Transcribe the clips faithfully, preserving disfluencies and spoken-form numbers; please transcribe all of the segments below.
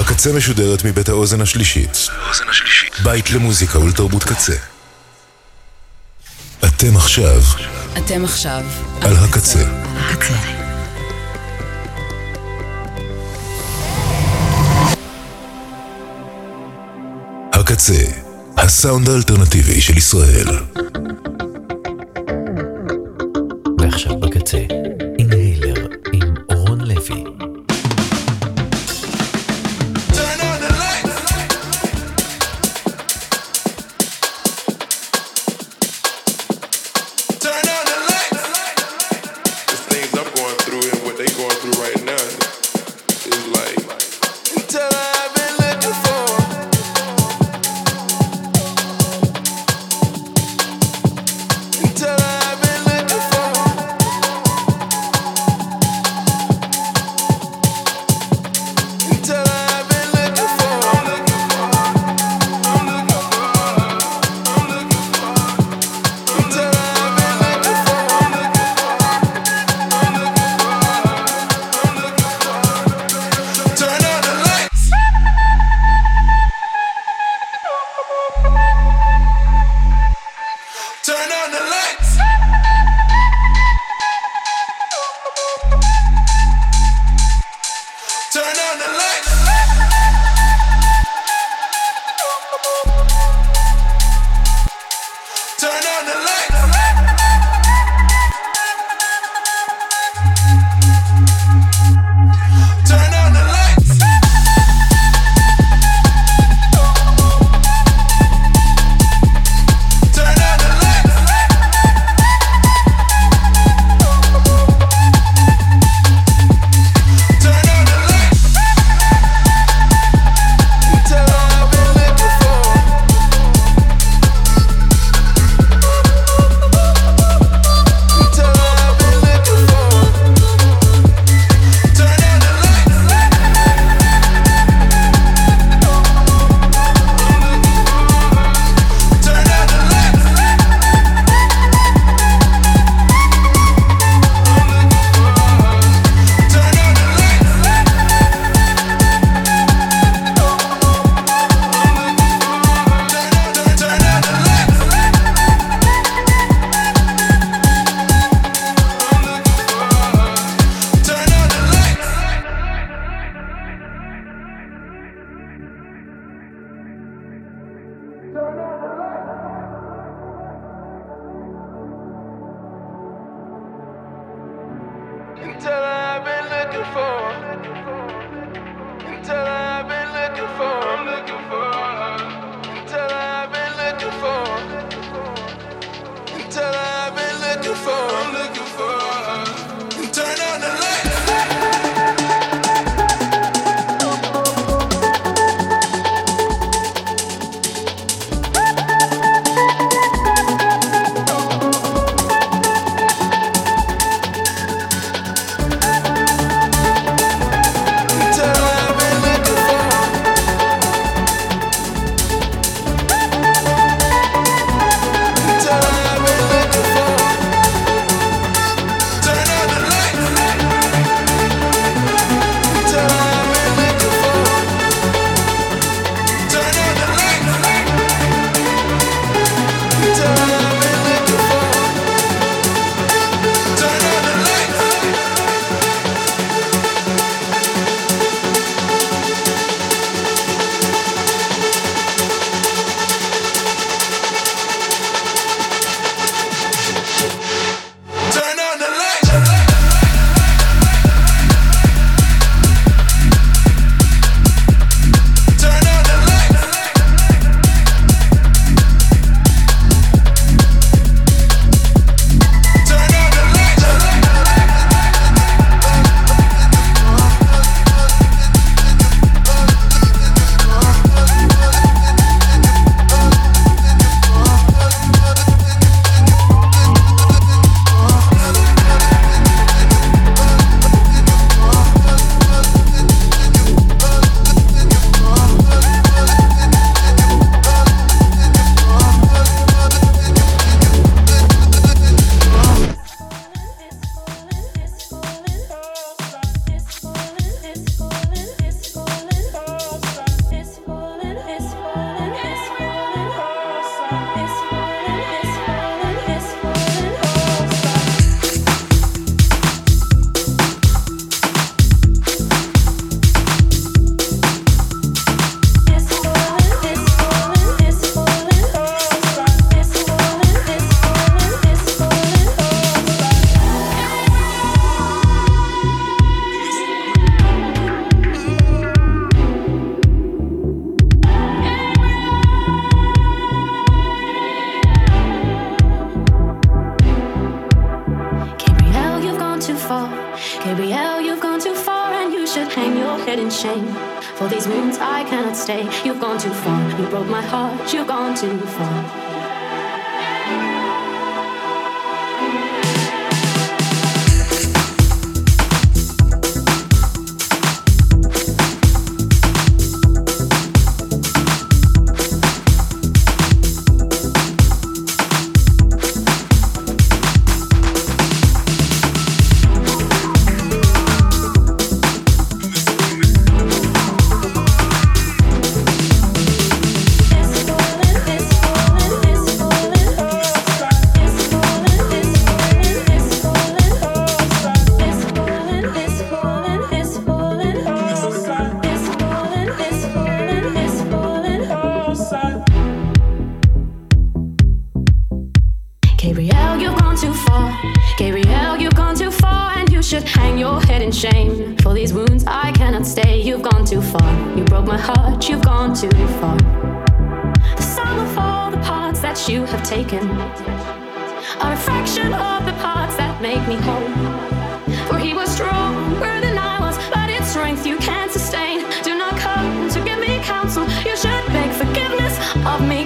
הקצה משודרת מבית האוזן השלישית. בית למוזיקה ולתרבות קצה. אתם עכשיו. אתם עכשיו. על הקצה. הקצה. הקצה, הסאונד האלטרנטיבי של ישראל. ועכשיו בקצה, אינהיילר עם אורון לוי. shame. For these wounds I cannot stay. You've gone too far. You broke my heart. You've gone too far. Gabrielle, you've gone too far. Gabrielle, you've gone too far, and you should hang your head in shame. For these wounds I cannot stay. You've gone too far. You broke my heart. You've gone too far. The sum of all the parts that you have taken are a fraction of the parts that make me whole. For he was stronger than I was, but it's strength you can't sustain. Do not come to give me counsel. You should beg forgiveness of me.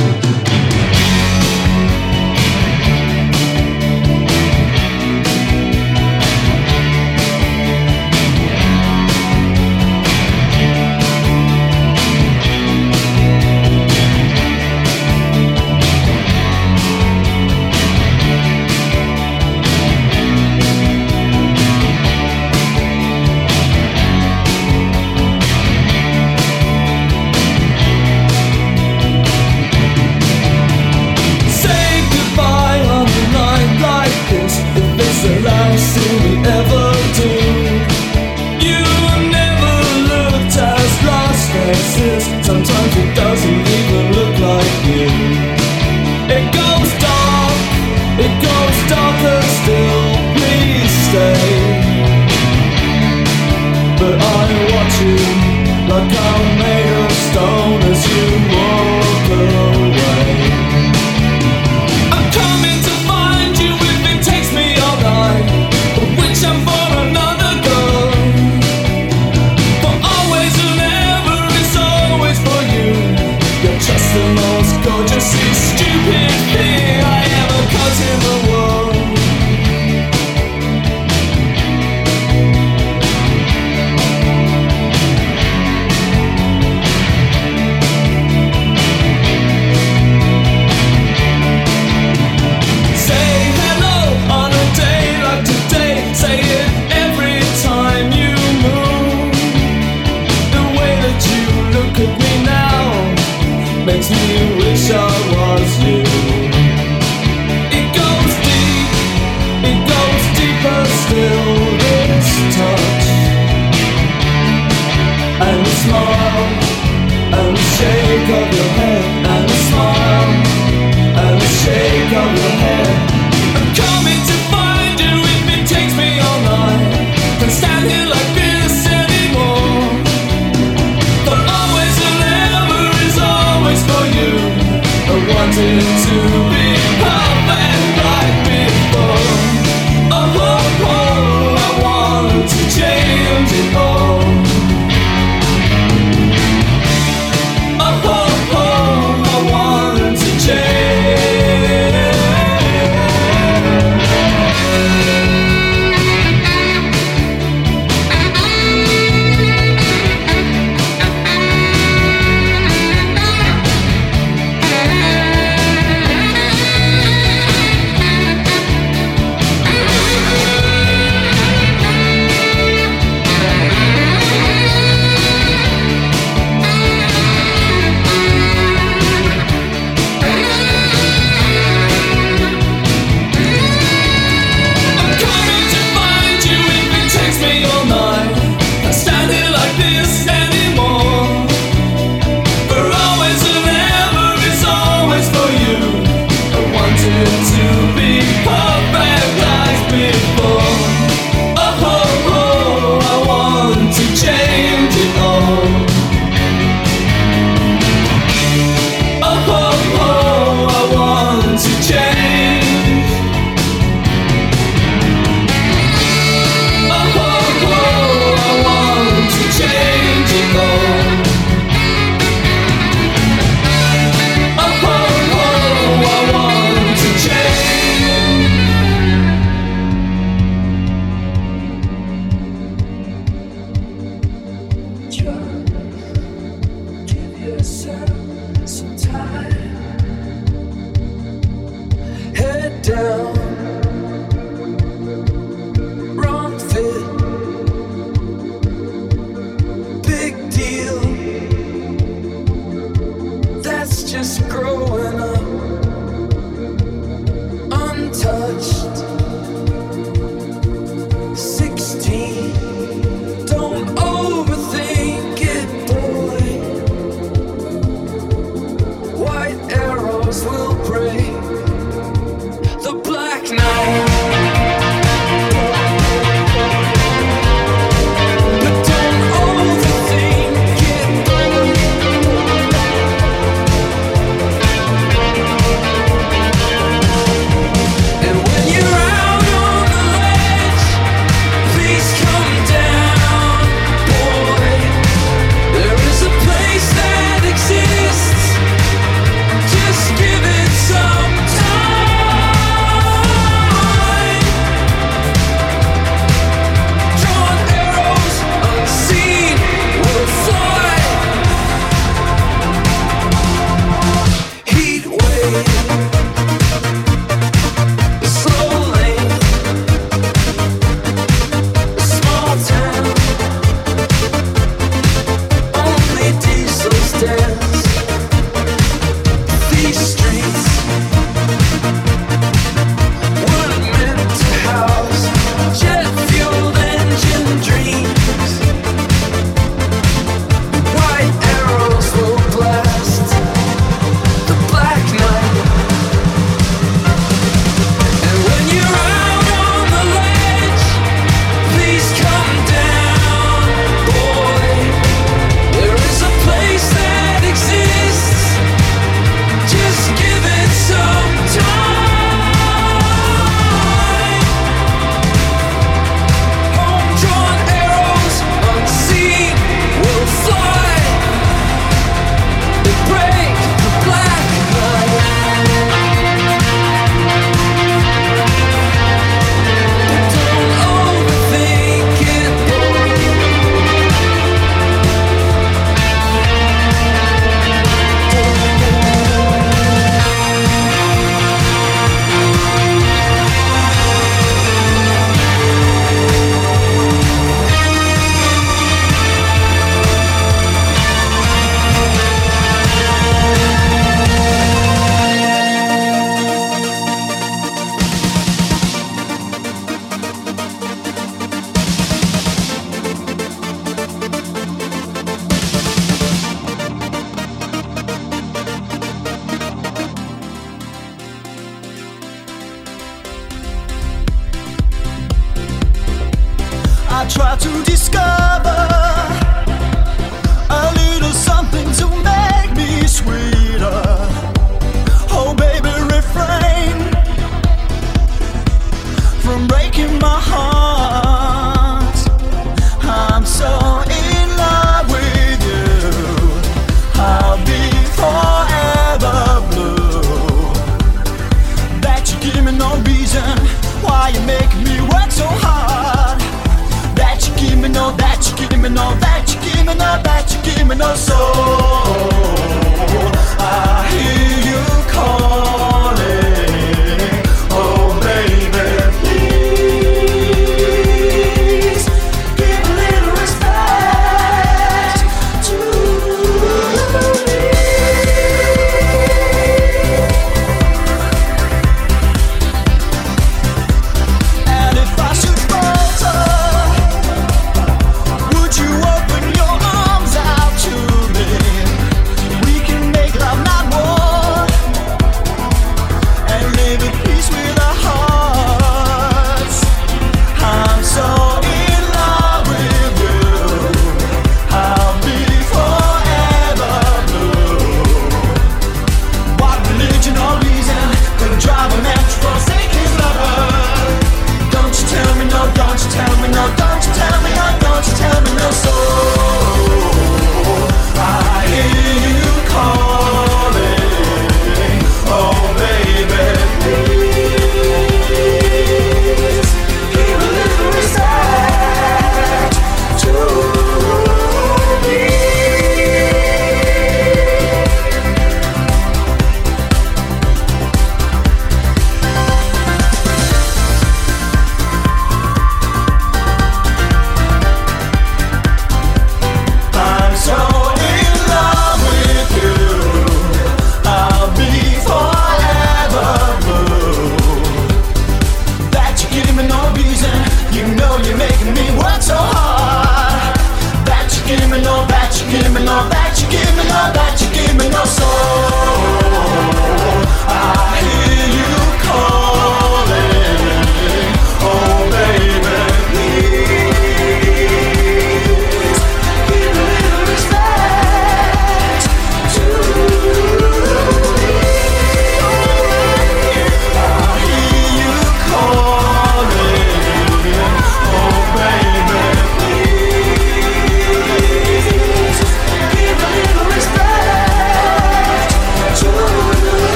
And when you're I try to discover a little something to make me sweeter. Oh baby, refrain from breaking my heart. I'm so in love with you, I'll be forever blue. That you give me no reason why you make me work so hard. That you give me no, that you give me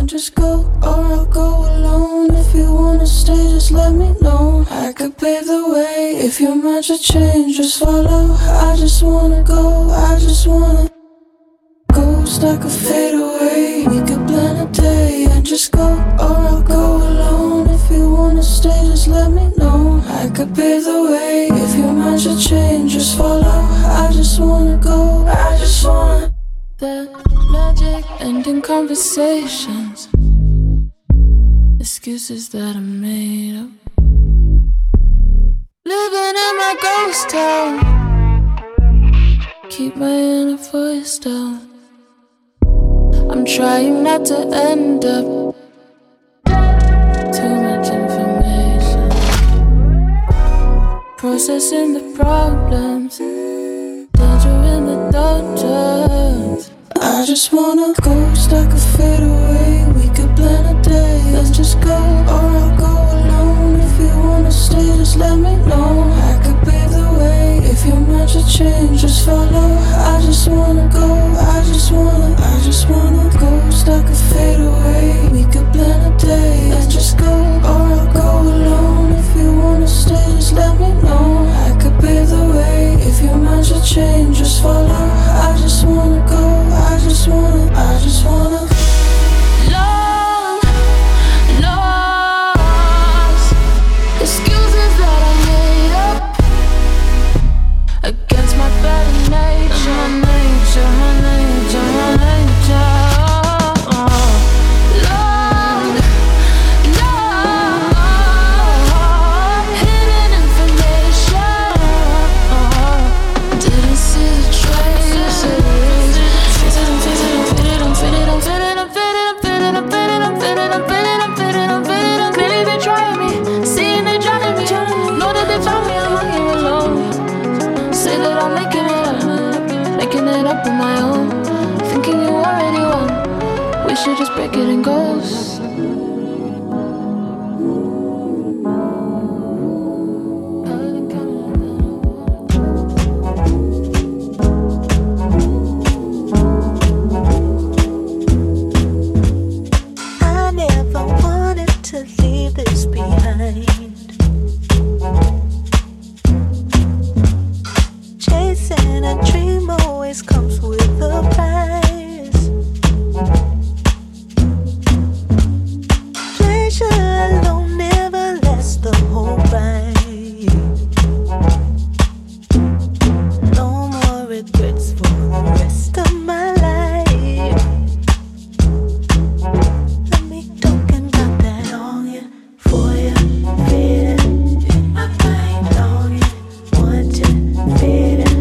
just go, or I'll go alone. If you wanna stay, just let me know. I could pave the way. If your mind should change, just follow. I just wanna go, I just wanna ghost, I could fade away. We could plan a day and just go, or I'll go alone. If you wanna stay, just let me know. I could pave the way. If your mind should change, just follow. I just wanna go, I just wanna. That magic ending conversations, excuses that I made up. Living in my ghost town, keep my inner voice down. I'm trying not to end up too much information, processing the problems, danger in the dungeons. I just wanna ghost, I could fade away. We could plan a day, let's just go, or I'll go alone. If you wanna stay, just let me know. I could pave the way. If your mind should change, just follow. I just wanna go, I just wanna, I just wanna ghost, I could fade away. We could plan a day, let's just go, or I'll go alone. If you wanna stay, just let me know. I could pave the way. If your mind should change, just follow. I just wanna go, I just wanna, I just wanna. Long, lost excuses that I made up against my better nature, my nature, my nature, my nature. Long, long hidden information. Didn't see the traces. Up on my own, thinking you already won. We should just break it in ghosts. I never wanted to leave this behind. Chasing a dream always comes with a price. Pleasure alone never lasts the whole ride. No more regrets for the rest of my life. Let me talking about that longing for you, feeling in my mind, longing, wanting, feeling.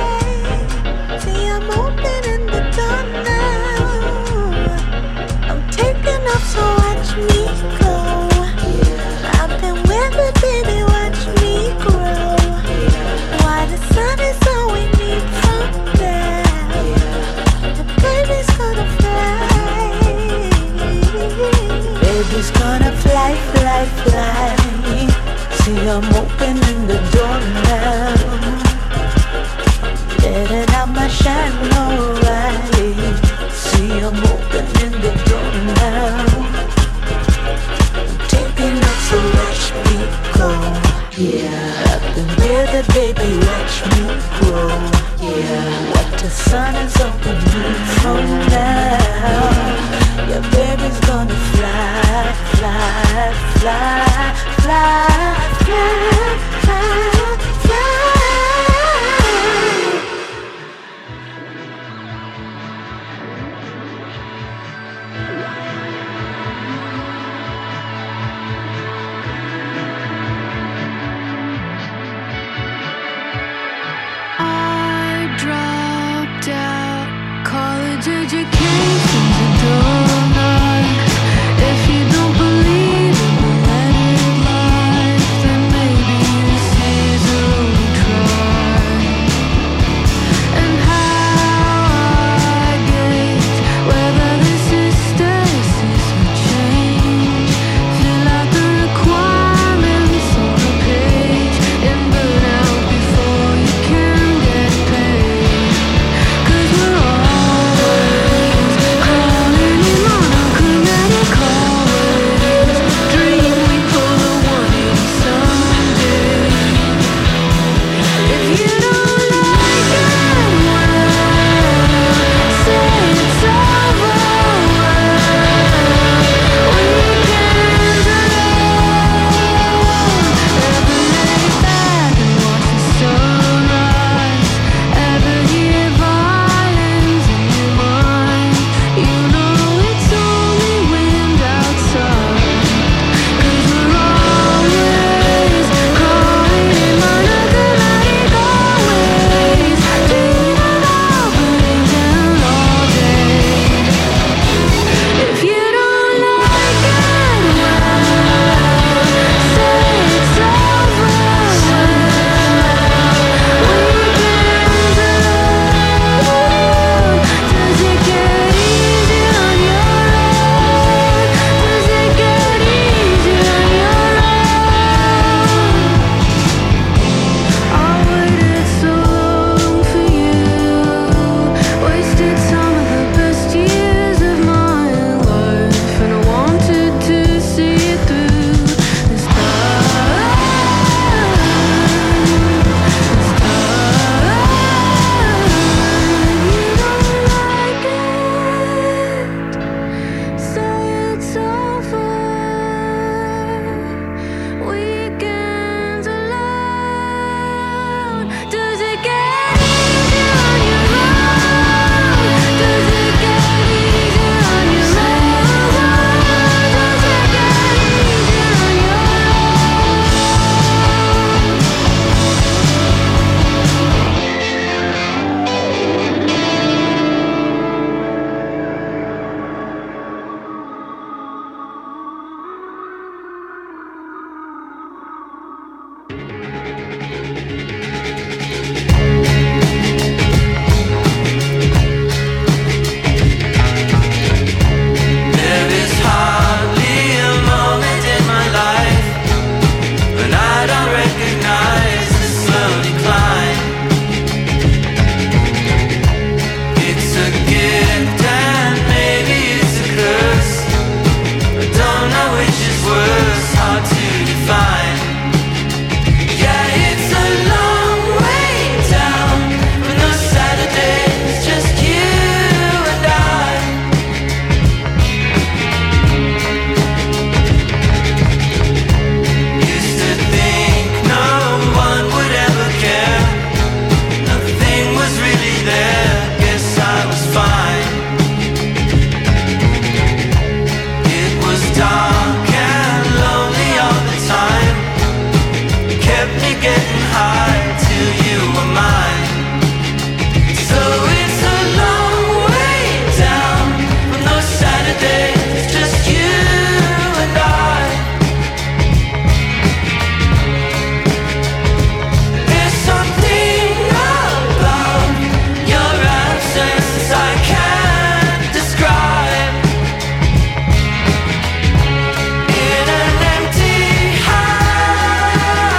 I'm See, I'm opening the door now, letting out my shadow light. See, I'm opening the door now, taking up, so watch me go. Yeah, up in here, the baby, watch me grow. Yeah, what the sun is opening from now. Your baby's gonna fly, fly, fly, fly, fly, fly, fly. I dropped out, college education's a donut. If you don't believe in the letter life, then maybe this is a lonely try. And how I gauge whether this is stasis or change. Fill out the requirements on a page and burn out before you can get paid. 'Cause we're always calling in monochromatic always. Dream we pull the one in someday. If you don't like it, well, say it's over. Weekends alone. Ever lay back and watch the sunrise? Ever hear violins in your mind? You know it's only wind outside. 'Cause we're always calling in monochromatic always. Dream of all burning down all day. If you don't like it, well, say it's over. Weekends alone. Does it get easier on your own? Does it get easier on your own? I waited so long for you, wasted some of the best years of my life, and I wanted to see it through this time. This time. You don't like it, say it's over. Weekends alone. Does it get easier on your own? Does it get easier on your own? Does it get easier on your There is hardly a moment in my life when I don't recognize the slow decline. It's a gift and maybe it's a curse. I don't know which is worse, hard to define. Yeah, it's a long way down from those Saturdays, just you and I. Used to think no one would ever care. Nothing was really there. Guess I was fine. It was dark and lonely all the time. Kept me getting high till you were mine. So it's a long way down from those Saturdays, just you and I. There's something about your absence I can't describe. In an empty house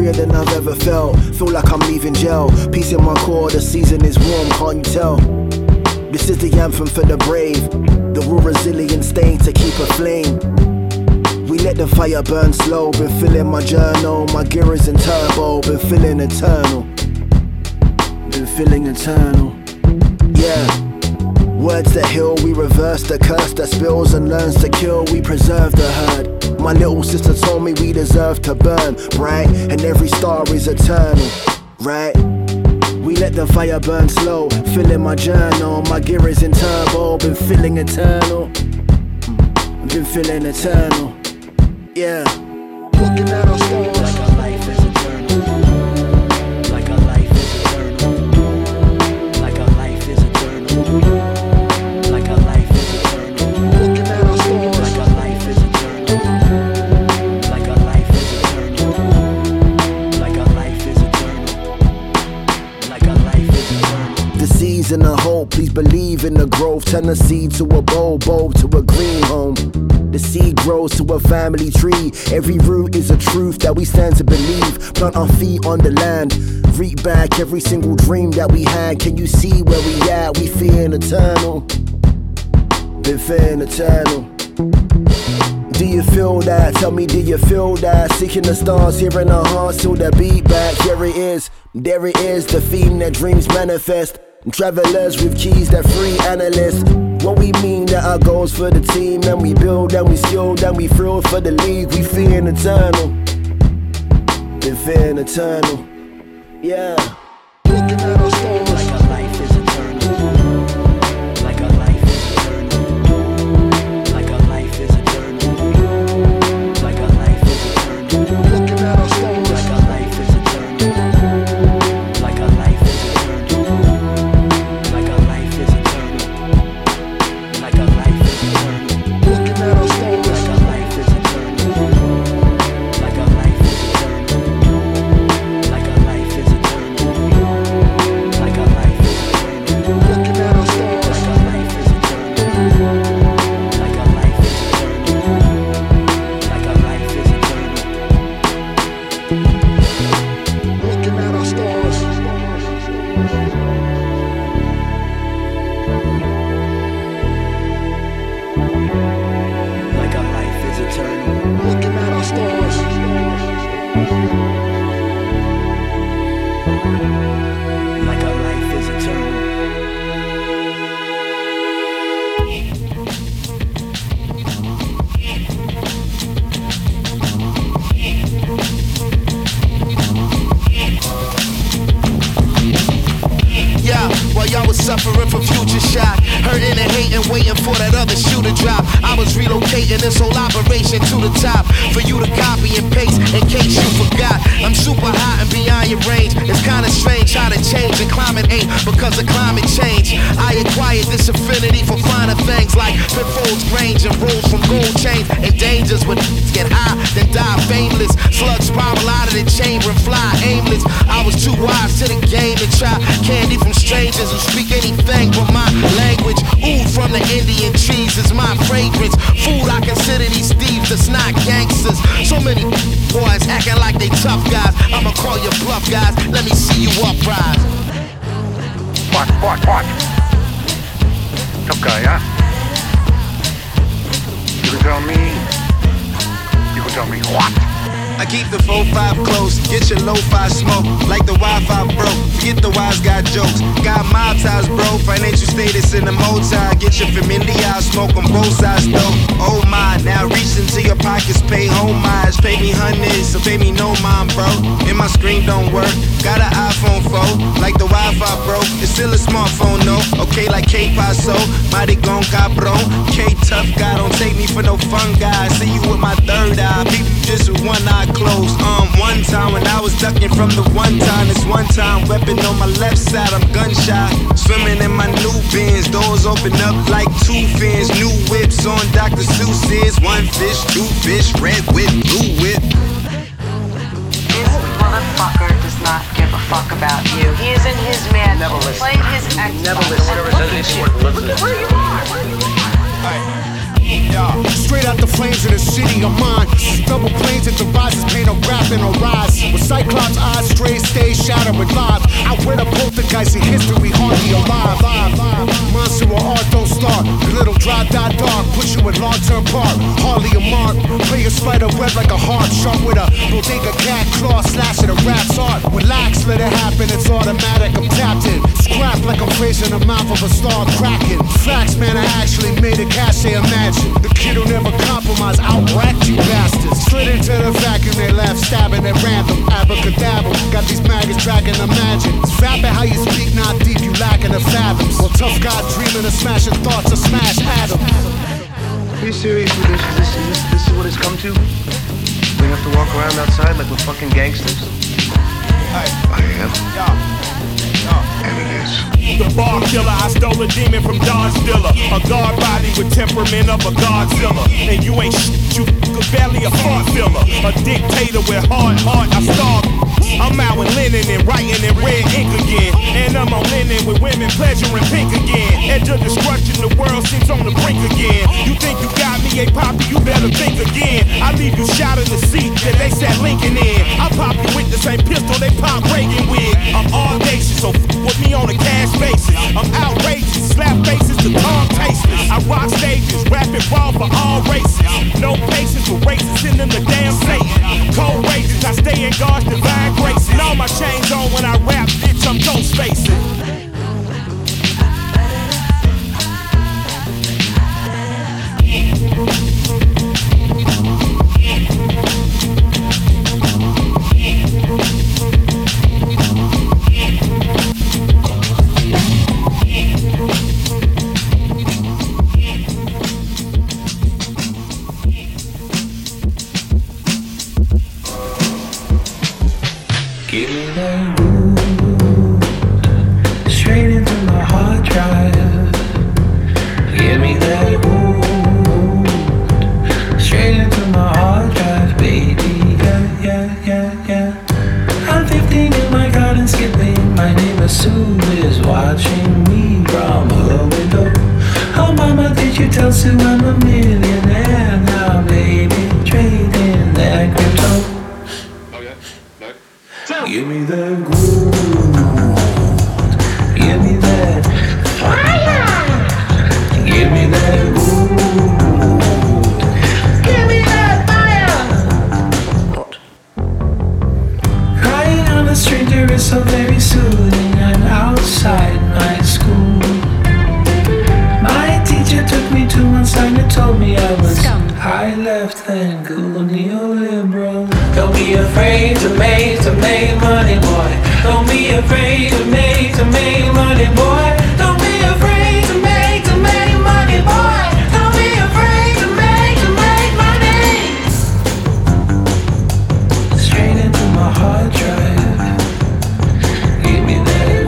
freer than I've ever felt. Feel like I'm leaving jail. Peace in my core, the season is warm, can't you tell? This is the anthem for the brave, the raw resilient stain to keep a flame. We let the fire burn slow. Been filling my journal, my gear is in turbo. Been feeling eternal, been feeling eternal. Yeah. Words that heal, we reverse the curse that spills and learns to kill. We preserve the herd. My little sister told me we deserve to burn bright, and every star is eternal, right? We let the fire burn slow, filling my journal. My gear is in turbo, been feeling eternal, been feeling eternal, yeah. Looking at our stars like our life is eternal, like our life is eternal, like our life is eternal, like our life is eternal. Looking at our stars like our life is eternal, like our life is eternal, like our life is eternal, like our life is eternal. The seeds in the hope, please believe in the growth. Turn the seed to a bulb, bulb to a green home. The seed grows to a family tree. Every root is a truth that we stand to believe. Plant our feet on the land, reap back every single dream that we had. Can you see where we at? We feeling eternal, been feeling eternal. Do you feel that? Tell me, do you feel that? Seeking the stars, hearing our hearts till the beat back. Here it is, there it is, the theme that dreams manifest. Travelers with keys that free analysts. What we mean that our goals for the team, and we build and we skilled and we thrilled for the league. We feeling eternal, been feeling eternal, yeah. Looking at our stars like our life is eternal, like our life is eternal, like our life is eternal, like our life is eternal. Looking at our stars like our life is eternal, like our life is eternal, like our life is eternal. Like our life is eternal. Looking at our stars like our life is eternal. Like our life is eternal. Like our life is eternal. Like our life is eternal. Looking at our stars like our life is eternal. Like our life is eternal. Like our life is eternal. Looking at our stars. Like our life is eternal. Looking at our stars. Like our life is eternal. Yeah, while y'all was suffering from future shock, hurting and hating, waiting for that other shoe to drop, I was relocating this whole operation to the top for you to copy and paste in case you forgot. I'm super hot and beyond your range. It's kinda strange how to change, and climate ain't because of climate change. I acquired this affinity for finer things like pitfalls, range, and rolls from gold chains, and dangers when get high, then die fameless. Slugs spiral out of the chamber and fly aimless. I was too wise to the game to try candy from strangers who speak anything but my language. Oud from the Indian trees is my fragrance. Food, I consider these thieves that's not gangsters. So many boys acting like they tough guys. I'ma call you bluff, guys. Let me see you uprise. What, what, what? Tough guy, huh? You can tell me. You can tell me what? I keep the four five close, get your lo-fi smoke. Like the Wi-Fi broke, forget the wise guy jokes. Got mob ties, bro, financial status in the multi. Get your familiar, smoke on both sides, though. Oh my, now reach into your pockets, pay homage. Pay me hundreds, so pay me no mind, bro. And my screen don't work, got an iPhone four. Like the Wi-Fi broke, it's still a smartphone, no. Okay, like K-Paso, mighty gon' cabron. K-Tough guy, don't take me for no fun guy. See you with my third eye, people just with one eye closed. Um, one time when I was ducking from the one time, this one time weapon on my left side, I'm gunshot. Swimming in my new bins, doors open up like two fins. New whips on Doctor Seuss's. One fish, two fish, red whip, blue whip. This motherfucker does not give a fuck about you. He is in his man. Never listen. Playing his Xbox. Never listen. Look at you. Look where you are. Where you are. Alright. Straight out the flames of the city of mine. Double planes that devises paint a rap and a rise. With Cyclops eyes straight, stay shadow with live. I wear the poltergeist in history, hardly alive. Monster or art don't start. The little dry dot dark, push you in long-term park. Hardly a mark. Play a spider web like a heart. Sharp with a bodega cat claw, slash at a rap's art. Relax, let it happen, it's automatic. I'm tapped in. Scrap like I'm facing the mouth of a star cracking. Facts, man, I actually made a cache, imagine. The kid who never compromise, out-racked you bastards. Slid into the vacuum, they left, stabbing at random. Abracadabra, got these maggots tracking, imagine. It's vapid how you speak, not deep, you lacking the fathoms. Well, tough guy dreaming of smashing thoughts of smash atoms. Are you serious with this? This, this, this is what it's come to? We have to walk around outside like we're fucking gangsters? Hey. I am. Yeah. And it is. The bar killer, I stole a demon from Don Stiller. A guard body with temperament of a Godzilla. And you ain't shit, you barely a fart filler. A dictator with hard heart, I starve. I'm out with linen and writing in red ink again. And I'm on linen with women pleasuring pink again. Edge of destruction, the world seems on the brink again. You think you got me, hey poppy, you better think again. I leave you shot in the seat that they sat Lincoln in. I pop you with the same pistol they pop Reagan with. I'm audacious, so f with me on a cash basis. I'm outrageous, slap faces to Tom Tasteless. I rock stages, rapid raw for all races. No patience for racists, send them the damn Satan. Cold rages, I stay in God's divine grace. And all my chains on when I rap, bitch, I'm ghost facing. Give me that groove, straight into my hard drive. Give me that groove, straight into my hard drive, baby. Yeah, yeah, yeah, yeah. I'm fifteen in my garden skipping. My neighbor Sue is watching me from her window. Oh, mama, did you tell Sue I'm a millionaire now, baby? Trading that crypto. Give me that groove, give me that fire, give me that groove, give me that fire. What? Crying on a stranger is so very soothing. I'm outside my school. My teacher took me to one side and told me I was high left and cool neoliberal. Don't be afraid to make, to make money, boy. Don't be afraid to make, to make money, boy. Don't be afraid to make, to make money, boy. Don't be afraid to make, to make money. Straight into my hard drive. Give me that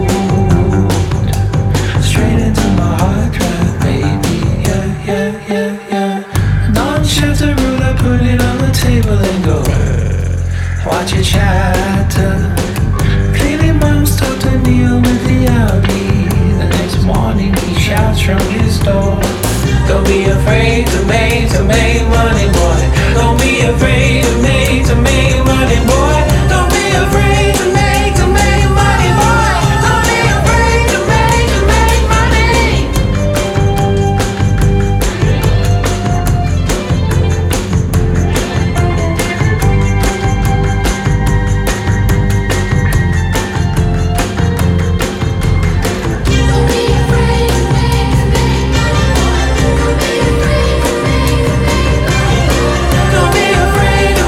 wood. Straight into my hard drive, baby. Yeah, yeah, yeah, yeah. Non-shelter rule, I put it on the table and go. Watch it chatter. Clearly mom's told to kneel with the Audi. The next morning he shouts from his door. Don't be afraid to make, to make money, boy. Don't be afraid to make, to make money, boy. Don't be afraid to make, to make money, boy. Don't be afraid to make, to make money. Don't be afraid to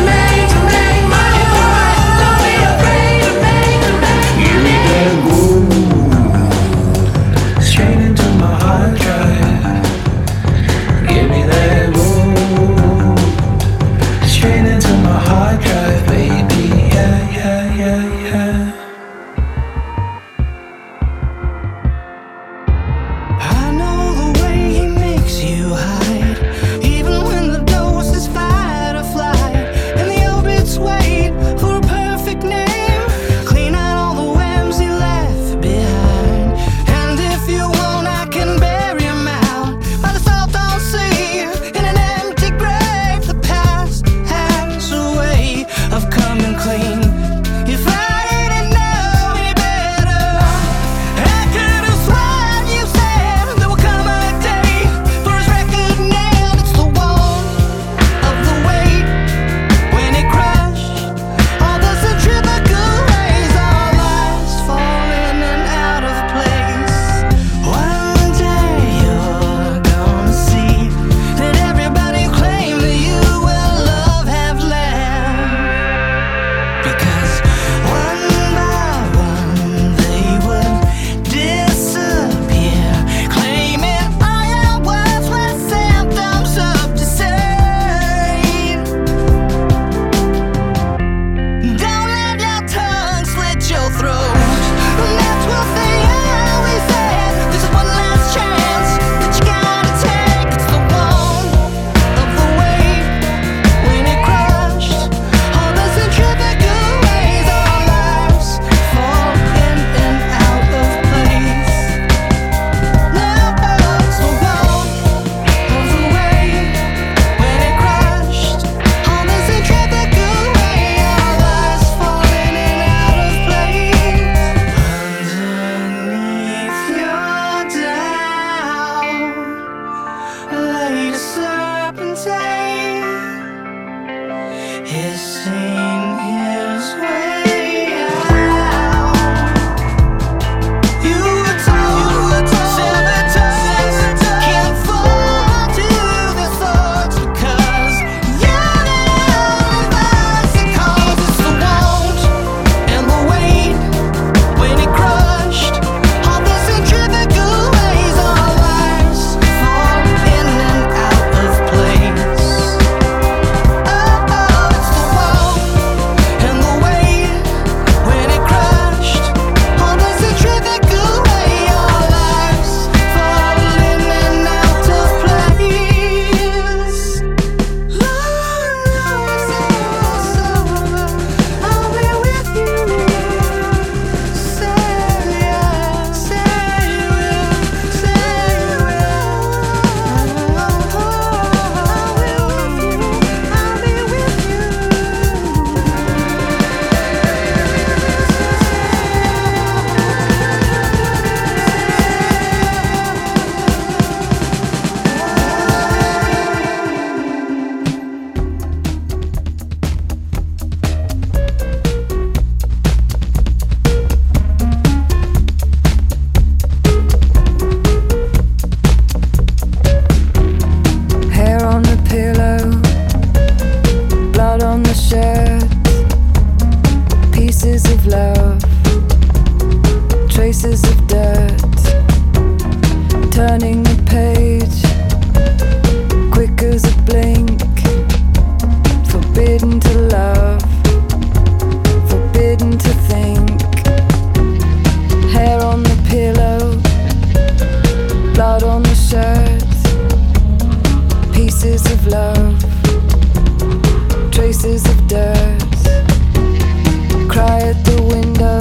Traces of love, traces of dirt. Cry at the window,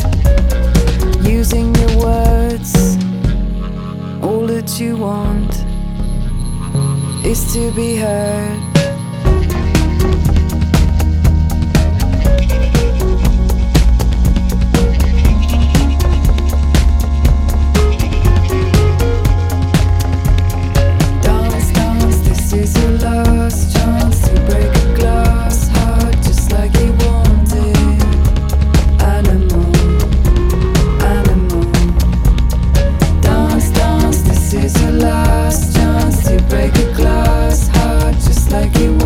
using your words. All that you want is to be heard. Like you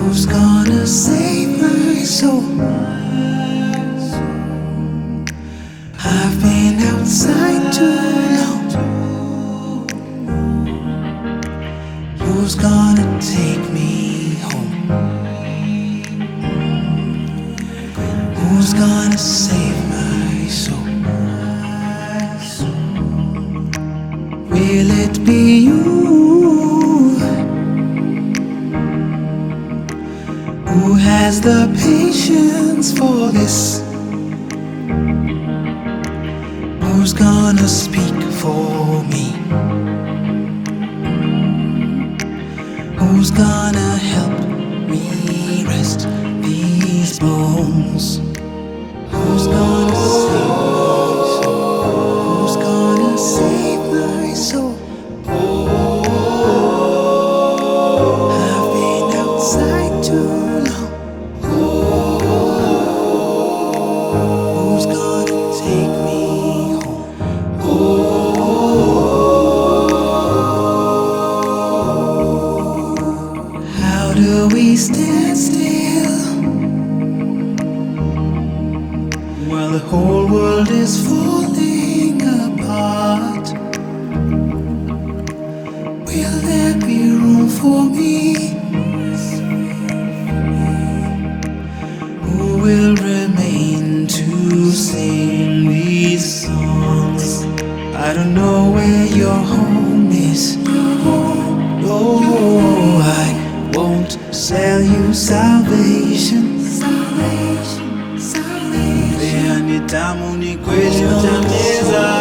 Who's gonna save my soul? I've been outside too long. Who's gonna take me home? Who's gonna save my soul? Will it be you? Who has the patience for this? Who's gonna speak for me? Who's gonna help me rest these bones? Who's gonna save my soul? Who's gonna save my soul? I've been outside too long. Who's gonna take me home? How do we stand still while the whole world is falling apart? Will there be room for me? Who will remain to sing these songs? I don't know where your home is. Oh, I won't sell you salvation. Salvation, salvation. Vean ni tamu ni kweli utameza.